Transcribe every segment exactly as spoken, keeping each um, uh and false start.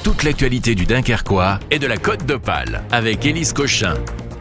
toute l'actualité du Dunkerquois et de la Côte d'Opale avec Élise Cochin.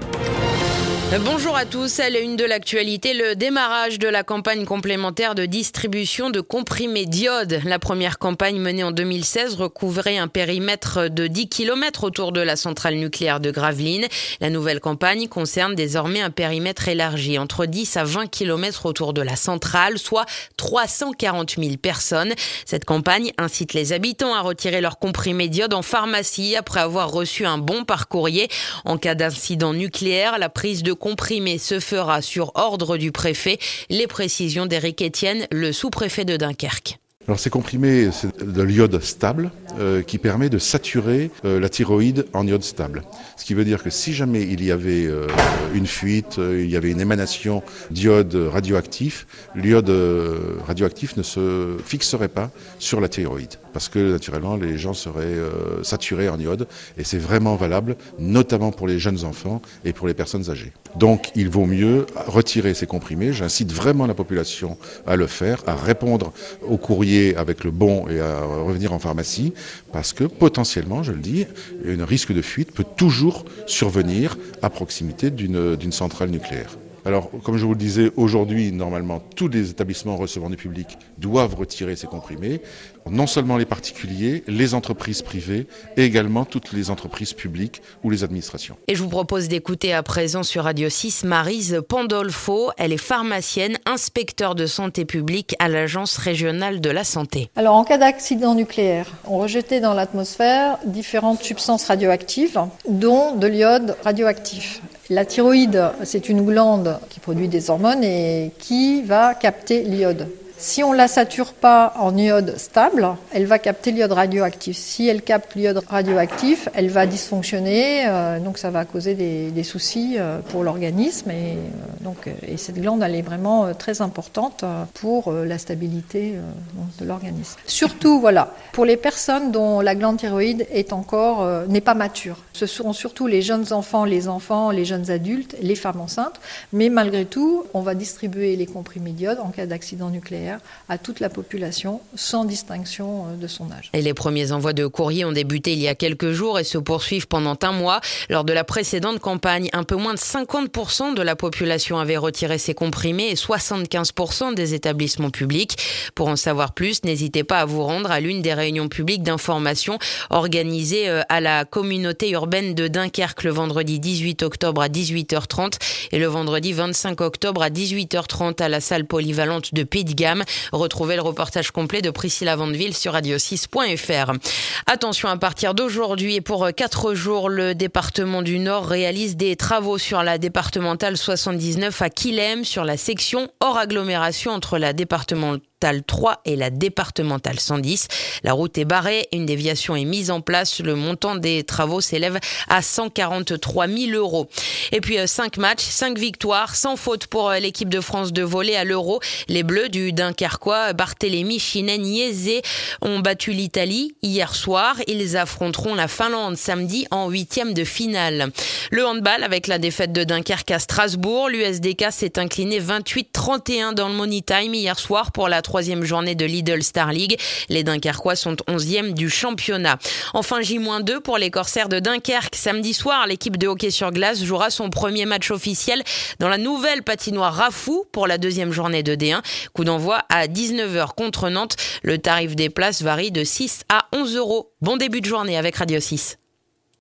Bonjour à tous, à la une de l'actualité, le démarrage de la campagne complémentaire de distribution de comprimés d'iode. La première campagne menée en deux mille seize recouvrait un périmètre de dix kilomètres autour de la centrale nucléaire de Gravelines. La nouvelle campagne concerne désormais un périmètre élargi entre dix à vingt kilomètres autour de la centrale, soit trois cent quarante mille personnes. Cette campagne incite les habitants à retirer leurs comprimés d'iode en pharmacie après avoir reçu un bon par courrier. En cas d'incident nucléaire, la prise de comprimé se fera sur ordre du préfet. Les précisions d'Éric Etienne, le sous-préfet de Dunkerque. Alors ces comprimés, c'est de l'iode stable euh, qui permet de saturer euh, la thyroïde en iode stable. Ce qui veut dire que si jamais il y avait euh, une fuite, euh, il y avait une émanation d'iode radioactif, l'iode euh, radioactif ne se fixerait pas sur la thyroïde. Parce que naturellement les gens seraient euh, saturés en iode et c'est vraiment valable, notamment pour les jeunes enfants et pour les personnes âgées. Donc il vaut mieux retirer ces comprimés. J'incite vraiment la population à le faire, à répondre au courrier avec le bon et à revenir en pharmacie parce que potentiellement, je le dis, un risque de fuite peut toujours survenir à proximité d'une, d'une centrale nucléaire. Alors, comme je vous le disais, aujourd'hui, normalement, tous les établissements recevant du public doivent retirer ces comprimés. Non seulement les particuliers, les entreprises privées et également toutes les entreprises publiques ou les administrations. Et je vous propose d'écouter à présent sur Radio six Maryse Pandolfo. Elle est pharmacienne, inspecteur de santé publique à l'Agence régionale de la santé. Alors, en cas d'accident nucléaire, on rejetait dans l'atmosphère différentes substances radioactives, dont de l'iode radioactif. La thyroïde, c'est une glande qui produit des hormones et qui va capter l'iode. Si on ne la sature pas en iode stable, elle va capter l'iode radioactif. Si elle capte l'iode radioactif, elle va dysfonctionner, euh, donc ça va causer des, des soucis euh, pour l'organisme. Et, euh, donc, et cette glande, elle est vraiment euh, très importante euh, pour euh, la stabilité euh, de l'organisme. Surtout, voilà, pour les personnes dont la glande thyroïde est encore, euh, n'est pas mature. Ce sont surtout les jeunes enfants, les enfants, les jeunes adultes, les femmes enceintes. Mais malgré tout, on va distribuer les comprimés d'iode en cas d'accident nucléaire à toute la population, sans distinction de son âge. Et les premiers envois de courrier ont débuté il y a quelques jours et se poursuivent pendant un mois. Lors de la précédente campagne, un peu moins de cinquante pour cent de la population avait retiré ses comprimés et soixante-quinze pour cent des établissements publics. Pour en savoir plus, n'hésitez pas à vous rendre à l'une des réunions publiques d'information organisées à la communauté urbaine de Dunkerque le vendredi dix-huit octobre à dix-huit heures trente et le vendredi vingt-cinq octobre à dix-huit heures trente à la salle polyvalente de Pays de Gamme. Retrouvez le reportage complet de Priscilla Vandeville sur radio six point f r. Attention, à partir d'aujourd'hui et pour quatre jours, le département du Nord réalise des travaux sur la départementale soixante-dix-neuf à Quilhem, sur la section hors agglomération entre la départementale trois et la départementale cent dix. La route est barrée, une déviation est mise en place. Le montant des travaux s'élève à cent quarante-trois mille euros. Et puis cinq matchs, cinq victoires, sans faute pour l'équipe de France de volley à l'Euro. Les Bleus du Dunkerquois, Barthélémy, Chinen, Yezé ont battu l'Italie hier soir. Ils affronteront la Finlande samedi en huitième de finale. Le handball avec la défaite de Dunkerque à Strasbourg. L'U S D K s'est incliné vingt-huit trente et un dans le Money Time hier soir pour la troisième journée de Lidl Star League. Les Dunkerquois sont onzième du championnat. Enfin, J moins deux pour les Corsaires de Dunkerque. Samedi soir, l'équipe de hockey sur glace jouera son premier match officiel dans la nouvelle patinoire Rafou pour la deuxième journée de D un. Coup d'envoi à dix-neuf heures contre Nantes. Le tarif des places varie de six à onze euros. Bon début de journée avec Radio six.